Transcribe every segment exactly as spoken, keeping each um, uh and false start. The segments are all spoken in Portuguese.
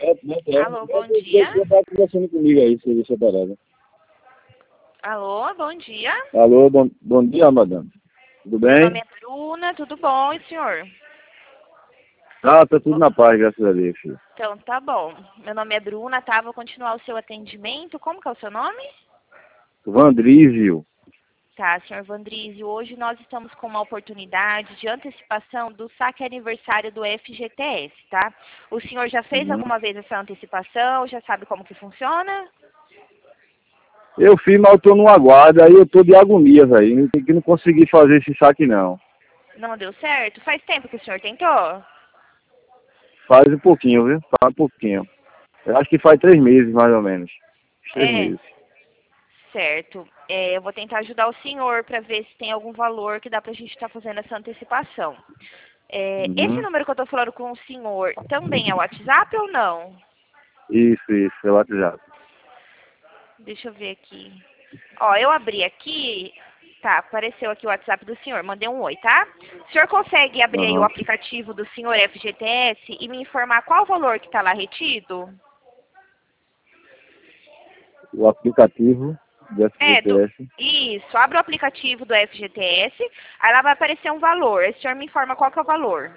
Alô, bom dia. Você está conversando comigo aí, você deixa parada. Alô, bom dia. Alô, bom, bom dia, madame. Tudo Meu nome bem? é Bruna, tudo bom, e senhor? Ah, tá tudo na paz, graças a Deus, filho. Então, tá bom. Meu nome é Bruna, tá? Vou continuar o seu atendimento. Como que é o seu nome? Vandrísio. Tá, senhor Vandrizio, hoje nós estamos com uma oportunidade de antecipação do saque aniversário do F G T S, tá? O senhor já fez Uhum. alguma vez essa antecipação? Já sabe como que funciona? Eu fiz, mas eu tô numa guarda, aí eu tô de agonia, velho. Que não consegui fazer esse saque, não. Não deu certo? Faz tempo que o senhor tentou? Faz um pouquinho, viu? Faz um pouquinho. Eu acho que faz três meses, mais ou menos. Três É, meses. certo. É, eu vou tentar ajudar o senhor para ver se tem algum valor que dá pra gente estar fazendo essa antecipação. É, esse Uhum. número que eu tô falando com o senhor também é o WhatsApp ou não? Isso, isso, é o WhatsApp. Deixa eu ver aqui. Ó, eu abri aqui. Tá, apareceu aqui o WhatsApp do senhor. Mandei um oi, tá? O senhor consegue abrir aí o Uhum. aplicativo do senhor F G T S e me informar qual o valor que tá lá retido? O aplicativo do É, do... F G T S. Isso, abre o aplicativo do F G T S, aí lá vai aparecer um valor. Aí o senhor me informa qual que é o valor.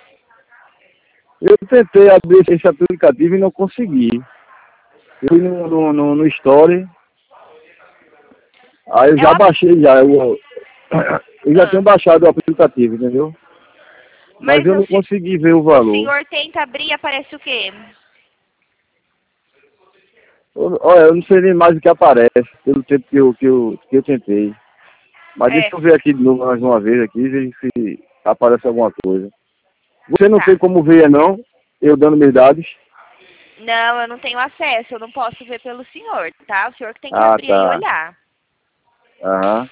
Eu tentei abrir esse aplicativo e não consegui. Eu fui no, no, no, no Story, aí eu É o... já ap- baixei já. Eu, eu já tenho Ah, baixado o aplicativo, entendeu? Mas mas eu o, não se- consegui ver o o valor. senhor tenta abrir e aparece o quê? Eu- Olha, eu não sei nem mais o que aparece, pelo tempo que eu, que eu, que eu tentei. Mas deixa É, eu ver aqui de novo mais uma vez aqui, ver se aparece alguma coisa. Você não tem tá. como ver, não? Eu dando meus dados? Não, eu não tenho acesso, eu não posso ver pelo senhor, tá? O senhor que tem que Ah, abrir aí e tá. olhar. Aham.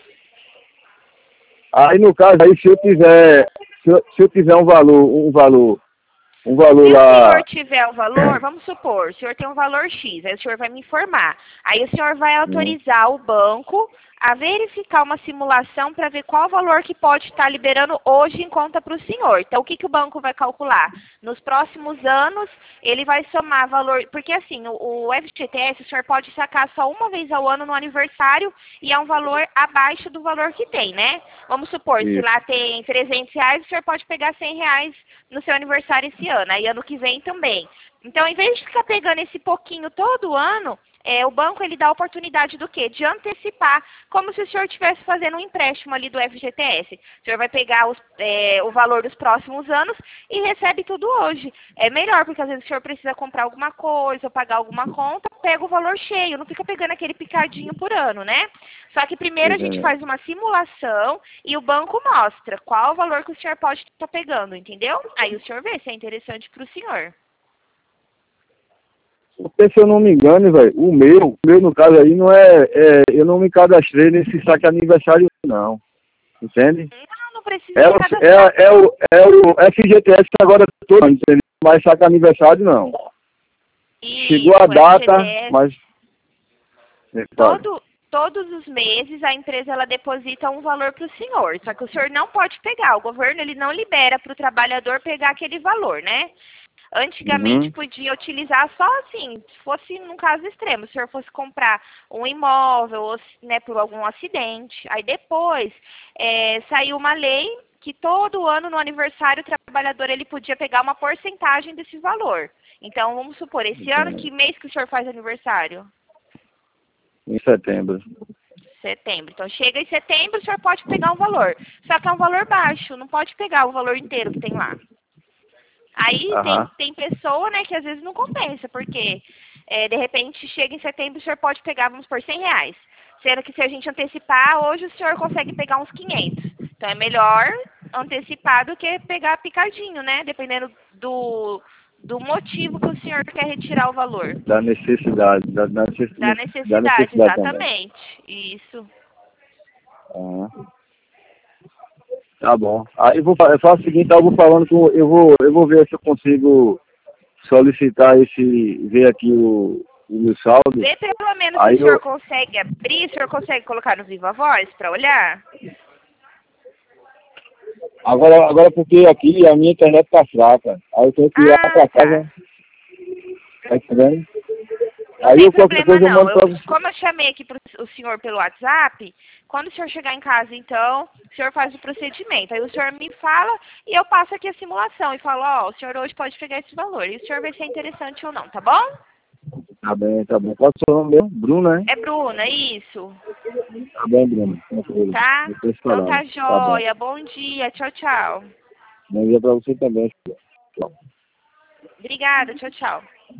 Aí no caso aí, se eu tiver, se eu, se eu tiver um valor, um valor, um valor Se o senhor lá. tiver o valor, vamos supor, o senhor tem um valor X, aí o senhor vai me informar. Aí o senhor vai Hum, autorizar o banco a verificar uma simulação para ver qual valor que pode estar liberando hoje em conta para o senhor. Então, o que, que o banco vai calcular? Nos próximos anos, ele vai somar valor... Porque, assim, o, o F G T S, o senhor pode sacar só uma vez ao ano no aniversário e é um valor abaixo do valor que tem, né? Vamos supor, se isso. lá tem trezentos reais, o senhor pode pegar cem reais no seu aniversário esse ano, aí ano que vem também. Então, em vez de ficar pegando esse pouquinho todo ano, é, o banco ele dá a oportunidade do quê? De antecipar, como se o senhor estivesse fazendo um empréstimo ali do F G T S. O senhor vai pegar os, é, o valor dos próximos anos e recebe tudo hoje. É melhor, porque às vezes o senhor precisa comprar alguma coisa, ou pagar alguma conta, pega o valor cheio, não fica pegando aquele picadinho por ano, né? Só que Tô primeiro a gente entendendo. faz uma simulação e o banco mostra qual o valor que o senhor pode estar pegando, entendeu? Aí o senhor vê se é interessante para o senhor. Porque se eu não me engano, velho, o meu, o meu no caso aí não é, é, eu não me cadastrei nesse saque aniversário não, entende? Não, não precisa É, se o- cadastrar, é, é, não. o, é o F G T S agora todo, entendeu? Mas saque aniversário não. Chegou a Isso, o data, F G T S. mas... É, claro. Todo, todos os meses a empresa ela deposita um valor para o senhor. Só que o senhor não pode pegar. O governo ele não libera para o trabalhador pegar aquele valor, né? Antigamente Uhum. podia utilizar só assim, se fosse num caso extremo, se o senhor fosse comprar um imóvel, ou, né, por algum acidente. Aí depois é, saiu uma lei que todo ano no aniversário o trabalhador ele podia pegar uma porcentagem desse valor. Então vamos supor, esse ano Entendo. que mês que o senhor faz aniversário? Em setembro. Setembro. Então chega em setembro, o senhor pode pegar um valor. Só que é um valor baixo, não pode pegar o valor inteiro que tem lá. Aí tem, Aham. tem pessoa, né, que às vezes não compensa, porque é, de repente chega em setembro, o senhor pode pegar, vamos por cem reais. Sendo que se a gente antecipar, hoje o senhor consegue pegar uns quinhentos. Então é melhor antecipar do que pegar picadinho, né? Dependendo do, do motivo que o senhor quer retirar o valor. Da necessidade, da, da necess- Da da necessidade, necessidade também. exatamente. Isso. Aham. Tá bom. Aí eu vou fa- eu faço o seguinte, eu vou falando com, eu vou, eu vou ver se eu consigo solicitar esse, ver aqui o, o meu saldo. Vê pelo menos se o Aí senhor eu, consegue abrir, o senhor consegue colocar no Viva Voz para olhar? agora, agora porque aqui a minha internet tá fraca. Aí eu tenho que ir lá Ah, pra tá. casa. Tá entendendo? Não Aí tem eu qualquer problema coisa eu não. mando pra Eu, você. como eu chamei aqui pro o senhor pelo WhatsApp, quando o senhor chegar em casa, então, o senhor faz o procedimento. Aí o senhor me fala e eu passo aqui a simulação e falo, ó, o senhor hoje pode pegar esse valor. E o senhor vê se é interessante ou não, tá bom? Tá bem, tá bem. Qual é o seu nome mesmo? Bruno, né? É Bruna, isso. Tá bem, Bruno. Tranquilo. Tá? Depois Então tá falamos. Tá bom. joia. Bom dia. Tchau, tchau. Bom dia pra você também. Tchau. Obrigada. Tchau, tchau.